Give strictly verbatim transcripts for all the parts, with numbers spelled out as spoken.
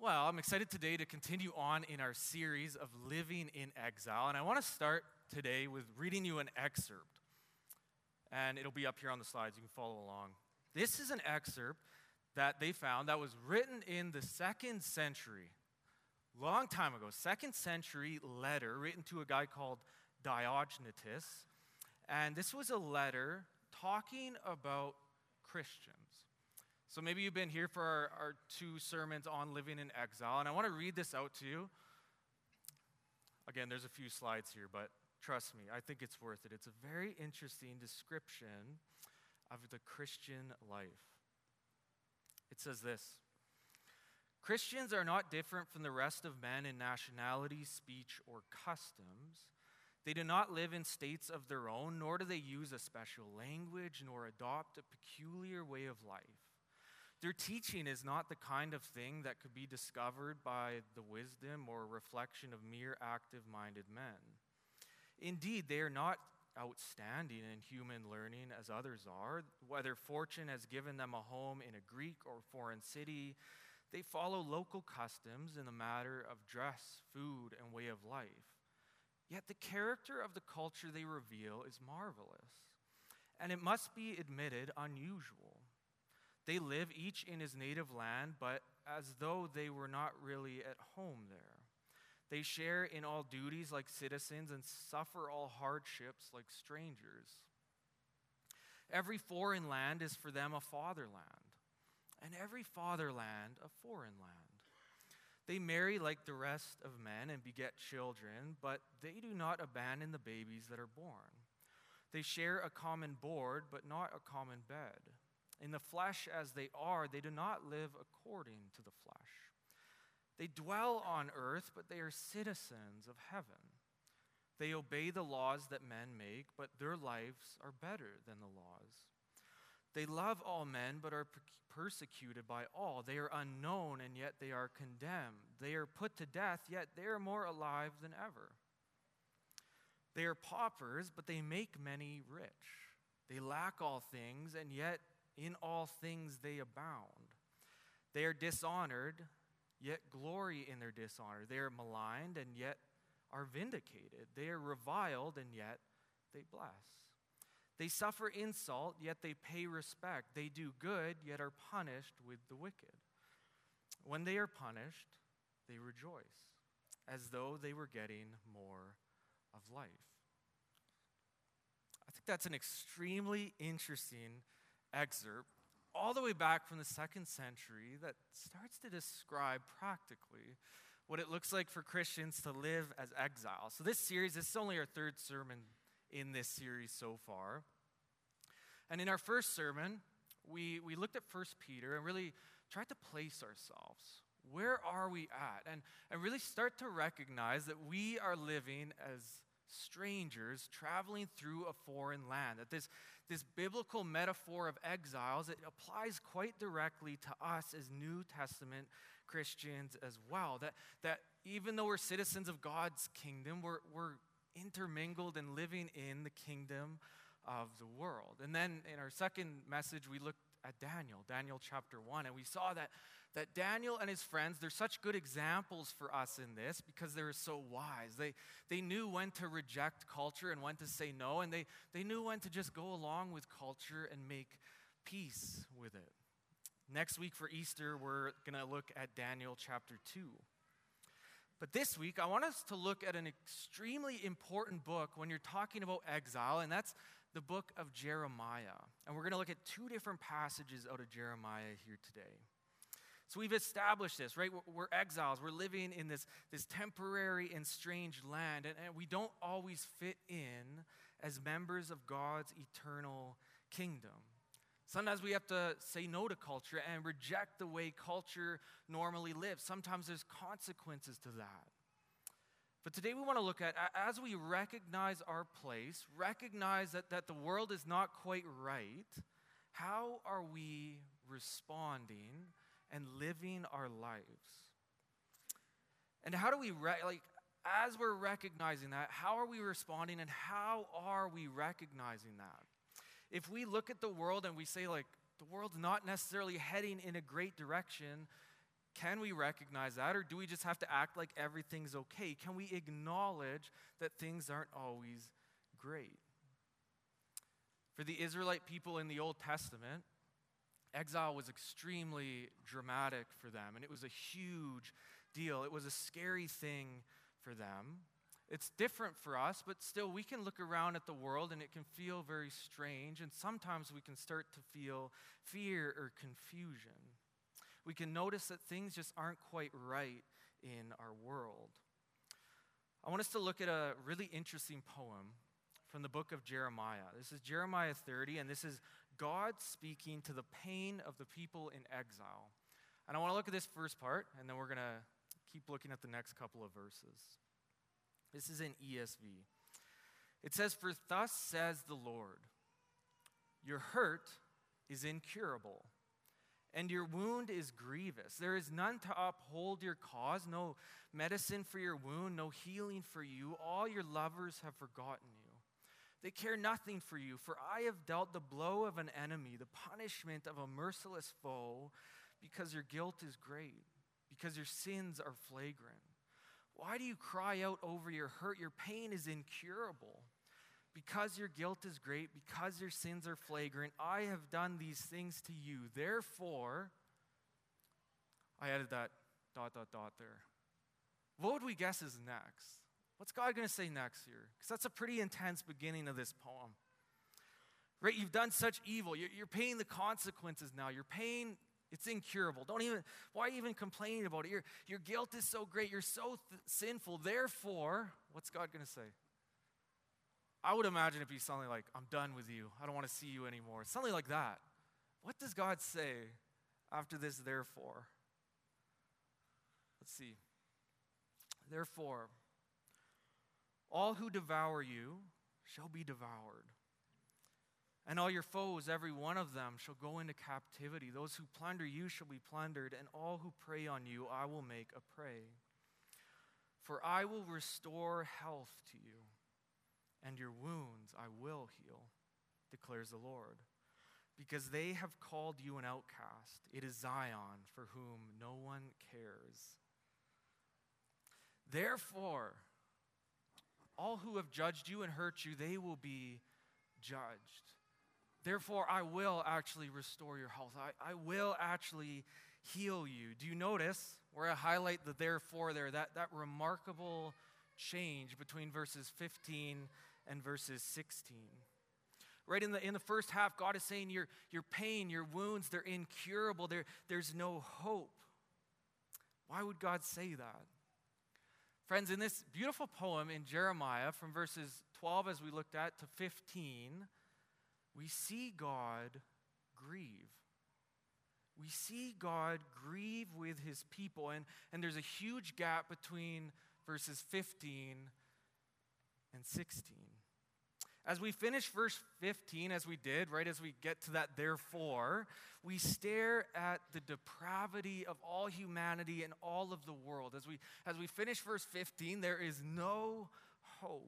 Well, I'm excited today to continue on in our series of living in exile. And I want to start today with reading you an excerpt. And it'll be up here on the slides. You can follow along. This is an excerpt that they found that was written in the second century, long time ago, second century letter written to a guy called Diogenetus. And this was a letter talking about Christians. So maybe you've been here for our, our two sermons on living in exile, and I want to read this out to you. Again, there's a few slides here, but trust me, I think it's worth it. It's a very interesting description of the Christian life. It says this: Christians are not different from the rest of men in nationality, speech, or customs. They do not live in states of their own, nor do they use a special language, nor adopt a peculiar way of life. Their teaching is not the kind of thing that could be discovered by the wisdom or reflection of mere active-minded men. Indeed, they are not outstanding in human learning as others are. Whether fortune has given them a home in a Greek or foreign city, they follow local customs in the matter of dress, food, and way of life. Yet the character of the culture they reveal is marvelous, and it must be admitted unusual. They live each in his native land, but as though they were not really at home there. They share in all duties like citizens and suffer all hardships like strangers. Every foreign land is for them a fatherland, and every fatherland a foreign land. They marry like the rest of men and beget children, but they do not abandon the babies that are born. They share a common board, but not a common bed. In the flesh as they are, they do not live according to the flesh. They dwell on earth, but they are citizens of heaven. They obey the laws that men make, but their lives are better than the laws. They love all men, but are persecuted by all. They are unknown, and yet they are condemned. They are put to death, yet they are more alive than ever. They are paupers, but they make many rich. They lack all things, and yet in all things they abound. They are dishonored, yet glory in their dishonor. They are maligned, and yet are vindicated. They are reviled, and yet they bless. They suffer insult, yet they pay respect. They do good, yet are punished with the wicked. When they are punished, they rejoice, as though they were getting more of life. I think that's an extremely interesting excerpt all the way back from the second century that starts to describe practically what it looks like for Christians to live as exiles. So this series, this is only our third sermon in this series so far. And in our first sermon, we, we looked at First Peter and really tried to place ourselves. Where are we at? And, and really start to recognize that we are living as strangers traveling through a foreign land. That this, this biblical metaphor of exiles, it applies quite directly to us as New Testament Christians as well. That, that even though we're citizens of God's kingdom, we're, we're intermingled and living in the kingdom of the world. And then in our second message, we looked at Daniel, Daniel chapter one, and we saw that, that Daniel and his friends, they're such good examples for us in this because they were so wise. They, they knew when to reject culture and when to say no, and they, they knew when to just go along with culture and make peace with it. Next week for Easter, we're going to look at Daniel chapter two. But this week, I want us to look at an extremely important book when you're talking about exile, and that's the book of Jeremiah. And we're going to look at two different passages out of Jeremiah here today. So we've established this, right? We're, we're exiles. We're living in this, this temporary and strange land, and, and we don't always fit in as members of God's eternal kingdom. Sometimes we have to say no to culture and reject the way culture normally lives. Sometimes there's consequences to that. But today we want to look at, as we recognize our place, recognize that, that the world is not quite right, how are we responding and living our lives? And how do we, re- like, as we're recognizing that, how are we responding and how are we recognizing that? If we look at the world and we say, like, the world's not necessarily heading in a great direction, Can we recognize that, or do we just have to act like everything's okay? Can we acknowledge that things aren't always great? For the Israelite people in the Old Testament, exile was extremely dramatic for them, and it was a huge deal. It was a scary thing for them. It's different for us, but still we can look around at the world and it can feel very strange, and sometimes we can start to feel fear or confusion. We can notice that things just aren't quite right in our world. I want us to look at a really interesting poem from the book of Jeremiah. This is Jeremiah thirty, and this is God speaking to the pain of the people in exile. And I want to look at this first part, and then we're going to keep looking at the next couple of verses. This is in E S V. It says, "For thus says the Lord, your hurt is incurable, and your wound is grievous. There is none to uphold your cause, no medicine for your wound, no healing for you. All your lovers have forgotten you. They care nothing for you, for I have dealt the blow of an enemy, the punishment of a merciless foe, because your guilt is great, because your sins are flagrant. Why do you cry out over your hurt? Your pain is incurable. Because your guilt is great, because your sins are flagrant, I have done these things to you. Therefore," I added that dot, dot, dot there. What would we guess is next? What's God going to say next here? Because that's a pretty intense beginning of this poem. Right? You've done such evil. You're, you're paying the consequences now. Your pain, it's incurable. Don't even, why are you even complaining about it? Your, your guilt is so great. You're so th- sinful. Therefore, what's God going to say? I would imagine it'd be something like, "I'm done with you. I don't want to see you anymore." Something like that. What does God say after this therefore? Let's see. "Therefore, all who devour you shall be devoured. And all your foes, every one of them, shall go into captivity. Those who plunder you shall be plundered, and all who prey on you I will make a prey. For I will restore health to you, and your wounds I will heal, declares the Lord. Because they have called you an outcast. It is Zion, for whom no one cares. Therefore, all who have judged you and hurt you, they will be judged. Therefore, I will actually restore your health. I, I will actually heal you." Do you notice where I highlight the therefore there, that, that remarkable change between verses fifteen and verses sixteen? Right in the in the first half, God is saying your, your pain, your wounds, they're incurable. There, there's no hope. Why would God say that? Friends, in this beautiful poem in Jeremiah, from verses twelve as we looked at to fifteen, we see God grieve. We see God grieve with his people, and, and there's a huge gap between verses fifteen and sixteen. As we finish verse fifteen, as we did, right, as we get to that therefore, we stare at the depravity of all humanity and all of the world. As we, as we finish verse fifteen, there is no hope.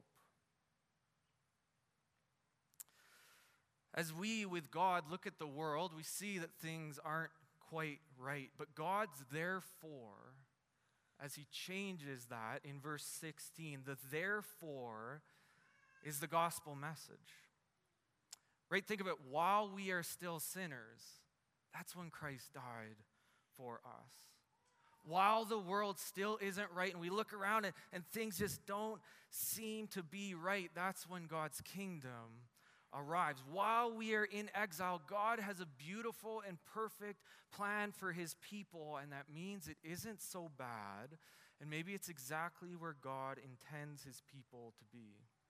As we, with God, look at the world, we see that things aren't quite right. But God's therefore, as he changes that in verse sixteen, the therefore is the gospel message. Right? Think of it. While we are still sinners, that's when Christ died for us. While the world still isn't right and we look around and, and things just don't seem to be right, that's when God's kingdom arrives. While we are in exile, God has a beautiful and perfect plan for his people, and that means it isn't so bad, and maybe it's exactly where God intends his people to be.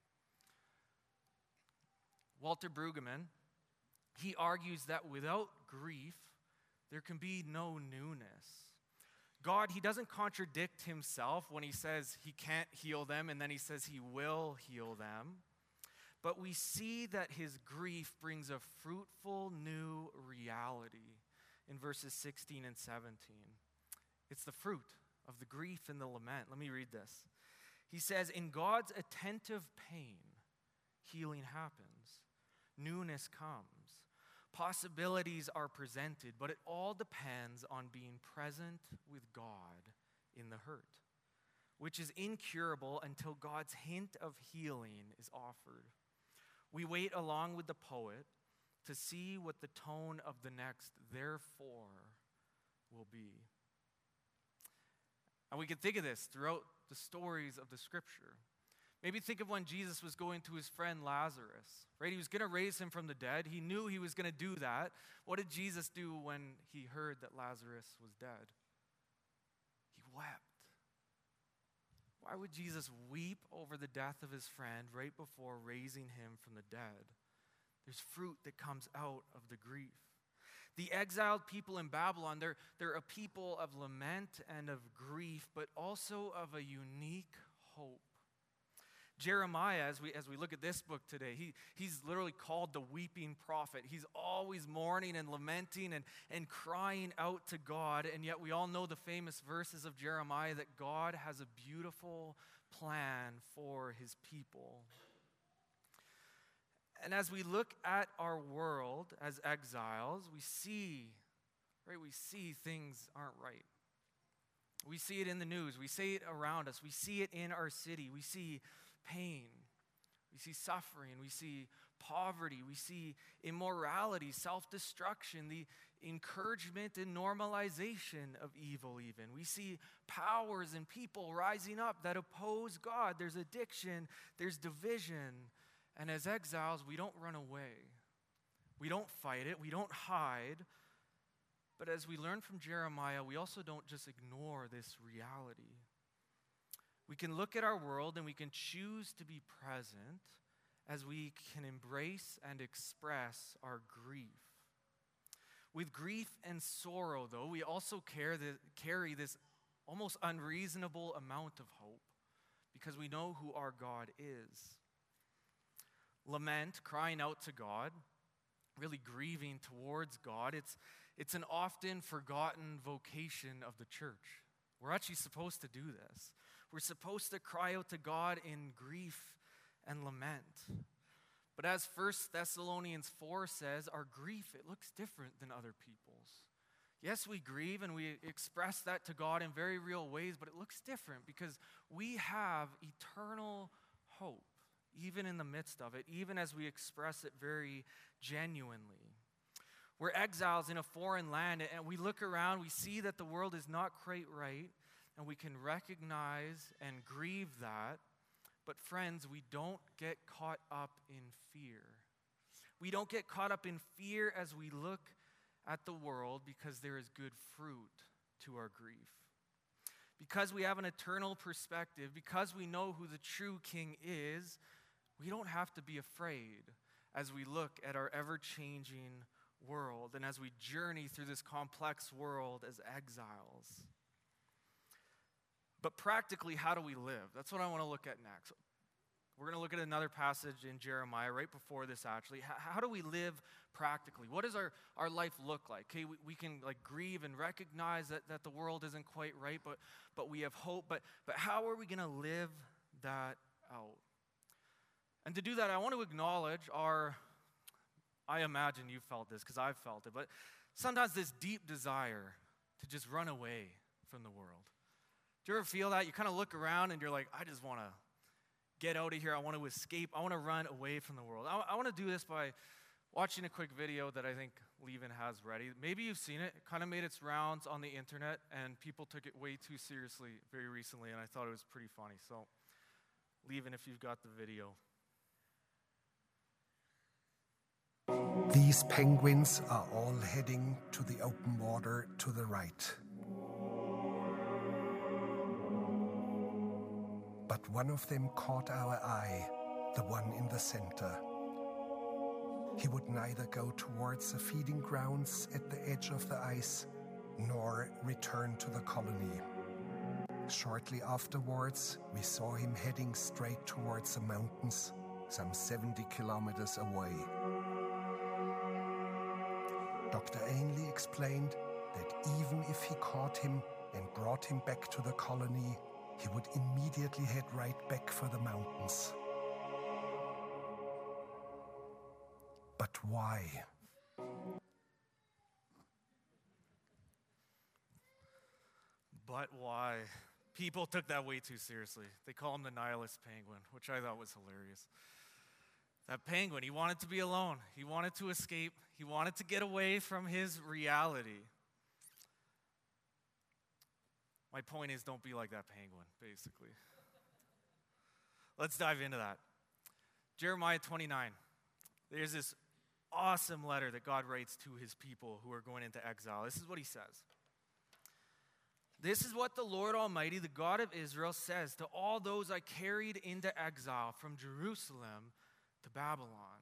Walter Brueggemann, he argues that without grief, there can be no newness. God, he doesn't contradict himself when he says he can't heal them and then he says he will heal them. But we see that his grief brings a fruitful new reality in verses sixteen and seventeen. It's the fruit of the grief and the lament. Let me read this. He says, "In God's attentive pain, healing happens. Newness comes. possibilities are presented, but it all depends on being present with God in the hurt, which is incurable until God's hint of healing is offered. We wait along with the poet to see what the tone of the next therefore will be. And we can think of this throughout the stories of the scripture. Maybe think of when Jesus was going to his friend Lazarus, right? He was going to raise him from the dead. He knew he was going to do that. What did Jesus do when he heard that Lazarus was dead? He wept. Why would Jesus weep over the death of his friend right before raising him from the dead? There's fruit that comes out of the grief. The exiled people in Babylon, they're, they're a people of lament and of grief, but also of a unique hope. Jeremiah, as we as we look at this book today, he, he's literally called the weeping prophet. He's always mourning and lamenting and, and crying out to God, and yet we all know the famous verses of Jeremiah that God has a beautiful plan for his people. And as we look at our world as exiles, we see, right, we see things aren't right. We see it in the news. We see it around us. We see it in our city. We see pain. We see suffering. We see poverty. We see immorality, self-destruction, the encouragement and normalization of evil even. We see powers and people rising up that oppose God. There's addiction. There's division. And as exiles, we don't run away. We don't fight it. We don't hide. But as we learn from Jeremiah, we also don't just ignore this reality. We can look at our world and we can choose to be present as we can embrace and express our grief. With grief and sorrow, though, we also carry this almost unreasonable amount of hope because we know who our God is. Lament, crying out to God, really grieving towards God, it's, it's an often forgotten vocation of the church. We're actually supposed to do this. We're supposed to cry out to God in grief and lament. But as First Thessalonians four says, our grief, it looks different than other people's. Yes, we grieve and we express that to God in very real ways, but it looks different because we have eternal hope, even in the midst of it, even as we express it very genuinely. We're exiles in a foreign land, and we look around, we see that the world is not quite right, and we can recognize and grieve that. But friends, we don't get caught up in fear. We don't get caught up in fear as we look at the world because there is good fruit to our grief. Because we have an eternal perspective, because we know who the true King is, we don't have to be afraid as we look at our ever-changing world and as we journey through this complex world as exiles. But practically, how do we live? That's what I want to look at next. We're going to look at another passage in Jeremiah right before this, actually. How, how do we live practically? What does our, our life look like? Okay, we, we can like grieve and recognize that, that the world isn't quite right, but, but we have hope. But, but how are we going to live that out? And to do that, I want to acknowledge our, I imagine you felt this because I've felt it, but sometimes this deep desire to just run away from the world. Do you ever feel that? You kind of look around and you're like, I just want to get out of here. I want to escape. I want to run away from the world. I, I want to do this by watching a quick video that I think Levin has ready. Maybe you've seen it. It kind of made its rounds on the internet, and people took it way too seriously very recently, and I thought it was pretty funny. So, Levin, if you've got the video. These penguins are all heading to the open water to the right. But one of them caught our eye, the one in the center. He would neither go towards the feeding grounds at the edge of the ice, nor return to the colony. Shortly afterwards, we saw him heading straight towards the mountains, some seventy kilometers away. Doctor Ainley explained that even if he caught him and brought him back to the colony, he would immediately head right back for the mountains. But why? But why? People took that way too seriously. They call him the nihilist penguin, which I thought was hilarious. That penguin, he wanted to be alone. He wanted to escape. He wanted to get away from his reality. My point is, don't be like that penguin, basically. Let's dive into that. Jeremiah twenty-nine. There's this awesome letter that God writes to his people who are going into exile. This is what he says. This is what the Lord Almighty, the God of Israel, says to all those I carried into exile from Jerusalem to Babylon.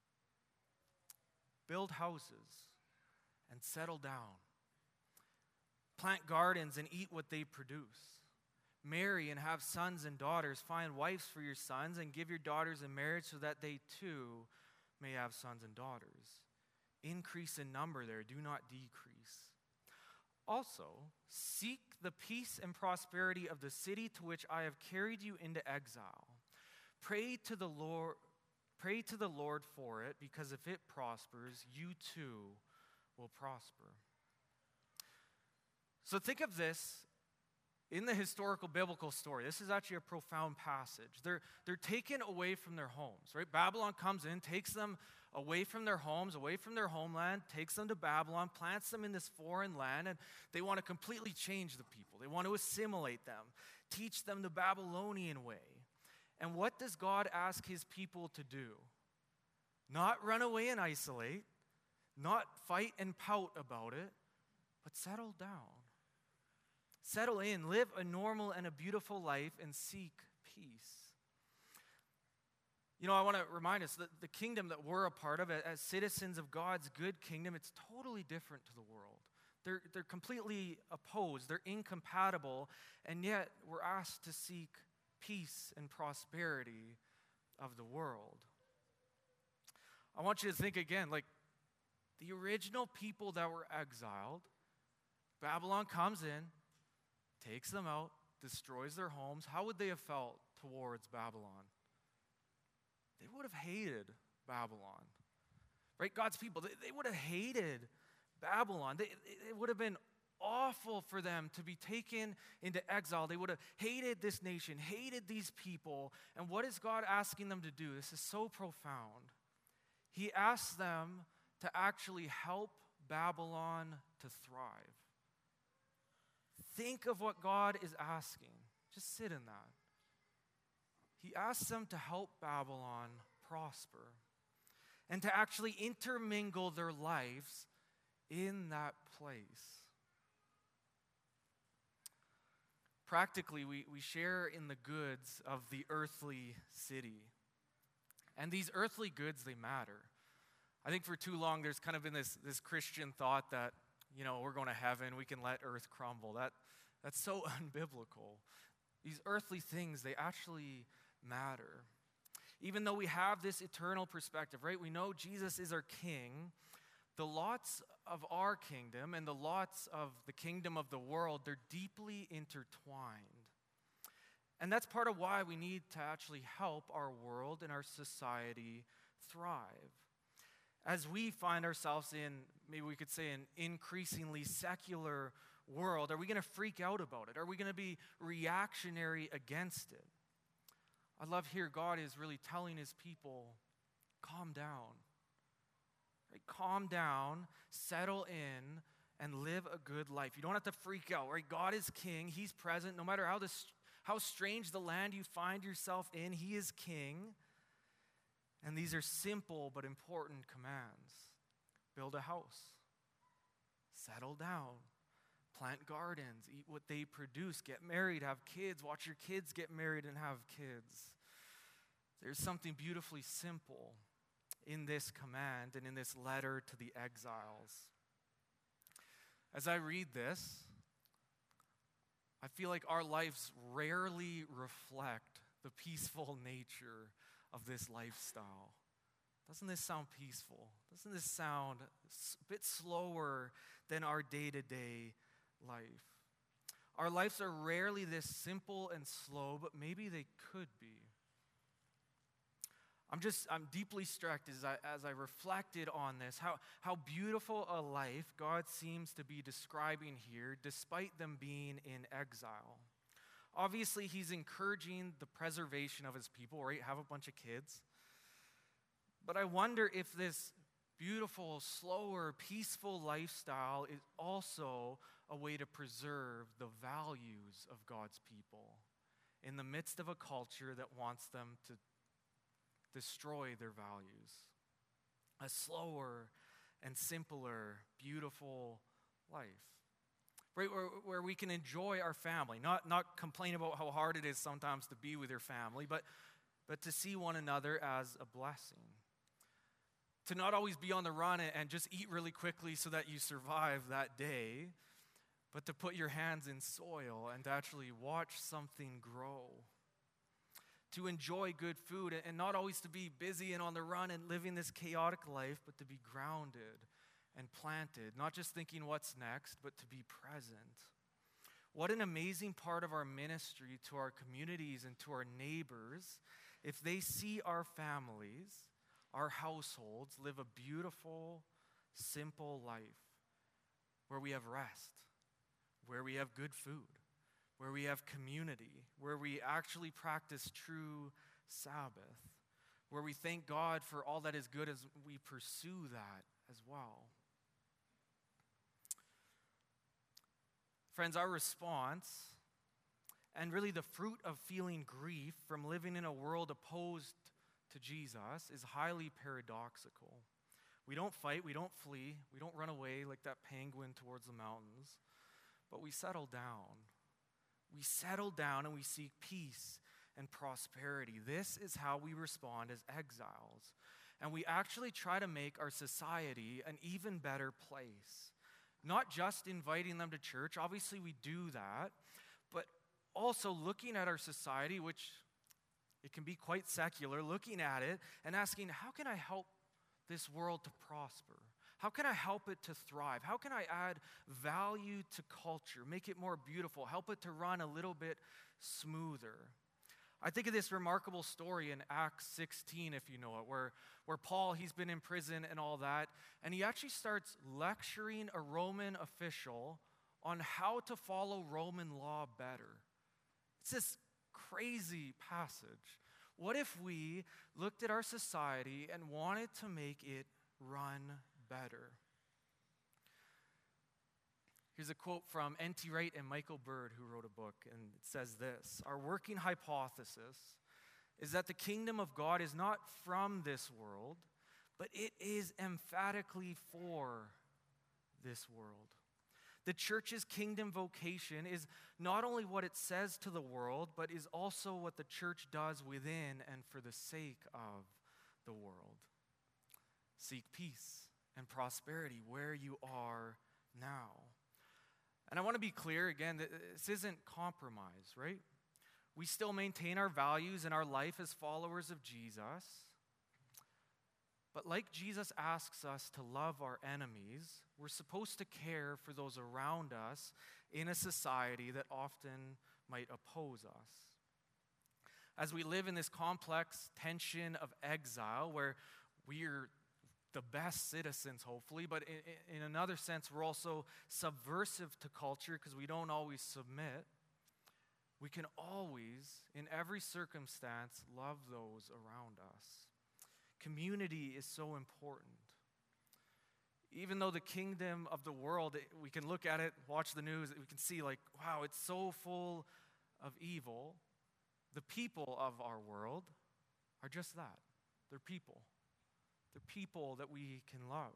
Build houses and settle down. Plant gardens and eat what they produce. Marry and have sons and daughters. Find wives for your sons and give your daughters in marriage so that they too may have sons and daughters. Increase in number there, do not decrease. Also, seek the peace and prosperity of the city to which I have carried you into exile. Pray to the Lord, pray to the Lord for it, because if it prospers, you too will prosper. So think of this in the historical biblical story. This is actually a profound passage. They're, they're taken away from their homes, right? Babylon comes in, takes them away from their homes, away from their homeland, takes them to Babylon, plants them in this foreign land, and they want to completely change the people. They want to assimilate them, teach them the Babylonian way. And what does God ask his people to do? Not run away and isolate, not fight and pout about it, but settle down. Settle in, live a normal and a beautiful life, and seek peace. You know, I want to remind us that the kingdom that we're a part of as citizens of God's good kingdom, it's totally different to the world. They're, they're completely opposed. They're incompatible. And yet, we're asked to seek peace and prosperity of the world. I want you to think again, like the original people that were exiled, Babylon comes in, takes them out, destroys their homes. How would they have felt towards Babylon? They would have hated Babylon, right? God's people, they, they would have hated Babylon. They, it would have been awful for them to be taken into exile. They would have hated this nation, hated these people. And what is God asking them to do? This is so profound. He asks them to actually help Babylon to thrive. Think of what God is asking. Just sit in that. He asks them to help Babylon prosper and to actually intermingle their lives in that place. Practically, we, we share in the goods of the earthly city. And these earthly goods, they matter. I think for too long there's kind of been this, this Christian thought that, you know, we're going to heaven, we can let earth crumble. That, that's so unbiblical. These earthly things, they actually matter. Even though we have this eternal perspective, right? We know Jesus is our king. The lots of our kingdom and the lots of the kingdom of the world, they're deeply intertwined. And that's part of why we need to actually help our world and our society thrive. As we find ourselves in, maybe we could say, an increasingly secular world, are we going to freak out about it? Are we going to be reactionary against it? I love here God is really telling his people, calm down. Right? Calm down, settle in, and live a good life. You don't have to freak out, right? God is king. He's present. No matter how, this, how strange the land you find yourself in, he is king. And these are simple but important commands. Build a house. Settle down. Plant gardens. Eat what they produce. Get married. Have kids. Watch your kids get married and have kids. There's something beautifully simple in this command and in this letter to the exiles. As I read this, I feel like our lives rarely reflect the peaceful nature of this lifestyle. Doesn't this sound peaceful? Doesn't this sound a bit slower than our day-to-day life? Our lives are rarely this simple and slow, but maybe they could be. I'm just, I'm deeply struck as I, as I reflected on this, how, how beautiful a life God seems to be describing here, despite them being in exile. Obviously, he's encouraging the preservation of his people, right? Have a bunch of kids. But I wonder if this beautiful, slower, peaceful lifestyle is also a way to preserve the values of God's people in the midst of a culture that wants them to destroy their values. A slower and simpler, beautiful life. Right, where, where we can enjoy our family, not, not complain about how hard it is sometimes to be with your family, but, but to see one another as a blessing. To not always be on the run and, and just eat really quickly so that you survive that day, but to put your hands in soil and to actually watch something grow. To enjoy good food and not always to be busy and on the run and living this chaotic life, but to be grounded and planted, not just thinking what's next, but to be present. What an amazing part of our ministry to our communities and to our neighbors if they see our families, our households live a beautiful, simple life where we have rest, where we have good food, where we have community, where we actually practice true Sabbath, where we thank God for all that is good as we pursue that as well. Friends, our response, and really the fruit of feeling grief from living in a world opposed to Jesus, is highly paradoxical. We don't fight, we don't flee, we don't run away like that penguin towards the mountains, but we settle down. We settle down and we seek peace and prosperity. This is how we respond as exiles. And we actually try to make our society an even better place. Not just inviting them to church, obviously we do that, but also looking at our society, which it can be quite secular, looking at it and asking, how can I help this world to prosper? How can I help it to thrive? How can I add value to culture, make it more beautiful, help it to run a little bit smoother? I think of this remarkable story in Acts sixteen, if you know it, where, where Paul, he's been in prison and all that, and he actually starts lecturing a Roman official on how to follow Roman law better. It's this crazy passage. What if we looked at our society and wanted to make it run better? Here's a quote from N T Wright and Michael Bird, who wrote a book, and it says this: "Our working hypothesis is that the kingdom of God is not from this world, but it is emphatically for this world. The church's kingdom vocation is not only what it says to the world, but is also what the church does within and for the sake of the world. Seek peace and prosperity where you are now." And I want to be clear again that this isn't compromise, right? We still maintain our values and our life as followers of Jesus. But like Jesus asks us to love our enemies, we're supposed to care for those around us in a society that often might oppose us. As we live in this complex tension of exile, where we're the best citizens, hopefully, but in, in another sense, we're also subversive to culture because we don't always submit, we can always, in every circumstance, love those around us. Community is so important. Even though the kingdom of the world, we can look at it, watch the news, we can see like, wow, it's so full of evil. The people of our world are just that. They're people. They're people that we can love.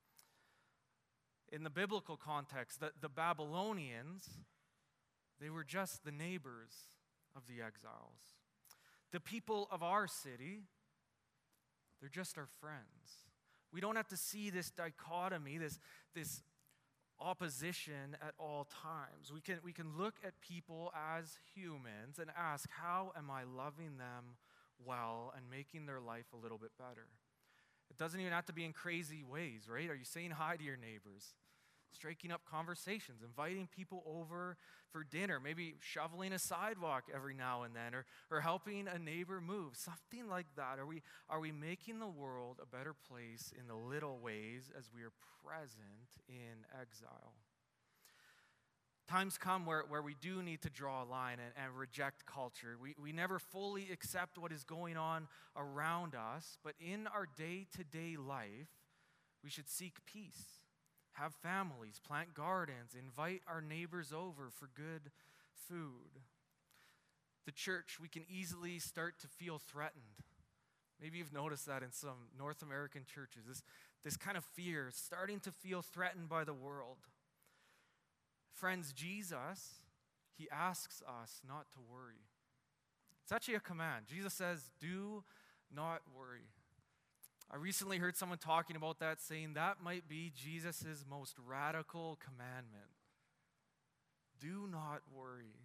In the biblical context, the, the Babylonians, they were just the neighbors of the exiles. The people of our city, they're just our friends. We don't have to see this dichotomy, this, this opposition at all times. We can, we can look at people as humans and ask, how am I loving them well and making their life a little bit better? It doesn't even have to be in crazy ways, right? Are you saying hi to your neighbors? striking up conversations, inviting people over for dinner, maybe shoveling a sidewalk every now and then, or, or helping a neighbor move, something like that. Are we, are we making the world a better place in the little ways as we are present in exile? Times come where, where we do need to draw a line and, and reject culture. We, we never fully accept what is going on around us, but in our day-to-day life, we should seek peace, have families, plant gardens, invite our neighbors over for good food. The church, we can easily start to feel threatened. Maybe you've noticed that in some North American churches, this, this kind of fear, starting to feel threatened by the world. Friends, Jesus, he asks us not to worry. It's actually a command. Jesus says, do not worry. I recently heard someone talking about that, saying that might be Jesus' most radical commandment. Do not worry.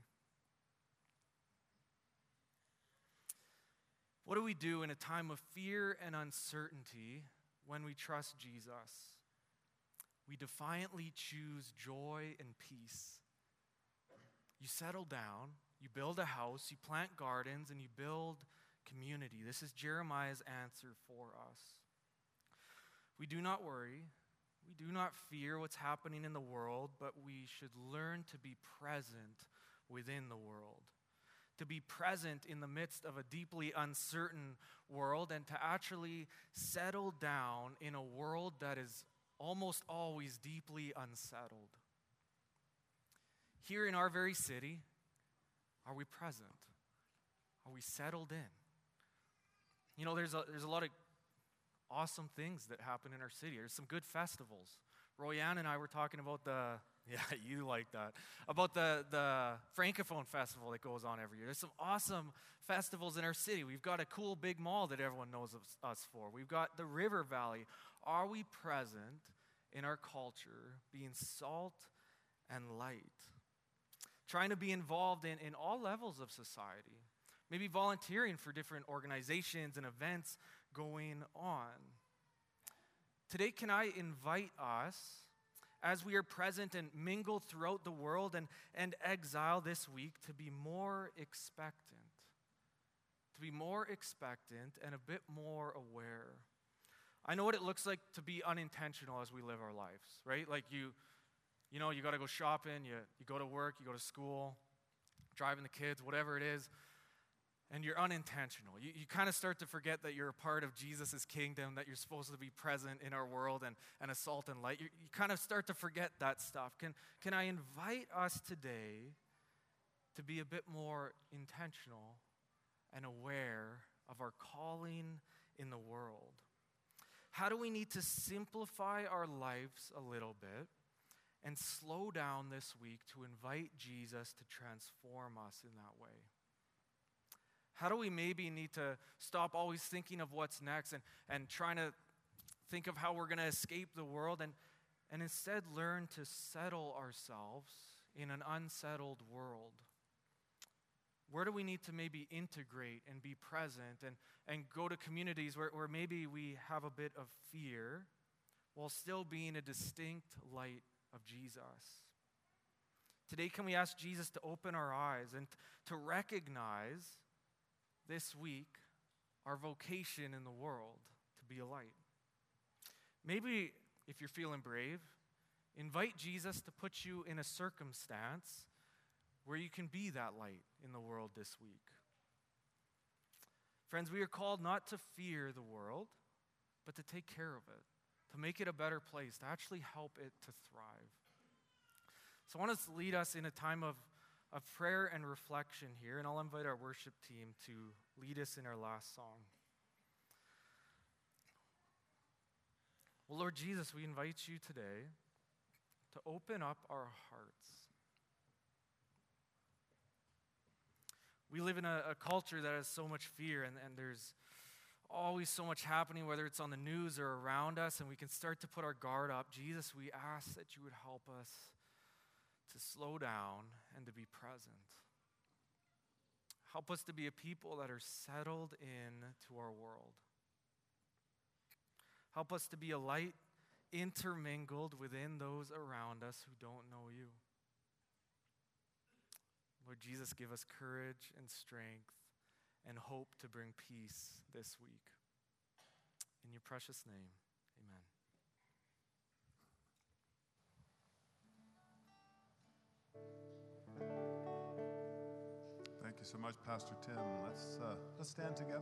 What do we do in a time of fear and uncertainty when we trust Jesus? We defiantly choose joy and peace. You settle down, you build a house, you plant gardens, and you build community. This is Jeremiah's answer for us. We do not worry. We do not fear what's happening in the world, but we should learn to be present within the world. To be present in the midst of a deeply uncertain world and to actually settle down in a world that is almost always deeply unsettled. Here in our very city, are we present? Are we settled in? You know, there's a, there's a lot of awesome things that happen in our city. There's some good festivals. Royanne and I were talking about the, yeah, you like that, about the, the Francophone Festival that goes on every year. There's some awesome festivals in our city. We've got a cool big mall that everyone knows us for. We've got the River Valley. Are we present in our culture, being salt and light? Trying to be involved in, in all levels of society. Maybe volunteering for different organizations and events going on. Today, can I invite us, as we are present and mingle throughout the world and, and exile this week, to be more expectant. To be more expectant and a bit more aware. I know what it looks like to be unintentional as we live our lives, right? Like you, you know, you got to go shopping, you, you go to work, you go to school, driving the kids, whatever it is, and you're unintentional. You, you kind of start to forget that you're a part of Jesus' kingdom, that you're supposed to be present in our world and, and a salt and light. You, you kind of start to forget that stuff. Can, can I invite us today to be a bit more intentional and aware of our calling in the world? How do we need to simplify our lives a little bit and slow down this week to invite Jesus to transform us in that way? How do we maybe need to stop always thinking of what's next and, and trying to think of how we're going to escape the world and, and instead learn to settle ourselves in an unsettled world? Where do we need to maybe integrate and be present and, and go to communities where, where maybe we have a bit of fear while still being a distinct light of Jesus? Today, can we ask Jesus to open our eyes and to recognize this week our vocation in the world to be a light? Maybe if you're feeling brave, invite Jesus to put you in a circumstance where you can be that light in the world this week. Friends, we are called not to fear the world, but to take care of it, to make it a better place, to actually help it to thrive. So I want to lead us in a time of, of prayer and reflection here, and I'll invite our worship team to lead us in our last song. Well, Lord Jesus, we invite you today to open up our hearts. We live in a, a culture that has so much fear, and, and there's always so much happening, whether it's on the news or around us, and we can start to put our guard up. Jesus, we ask that you would help us to slow down and to be present. Help us to be a people that are settled in to our world. Help us to be a light intermingled within those around us who don't know you. Lord Jesus, give us courage and strength and hope to bring peace this week. In your precious name, amen. Thank you so much, Pastor Tim. Let's uh, let's stand together.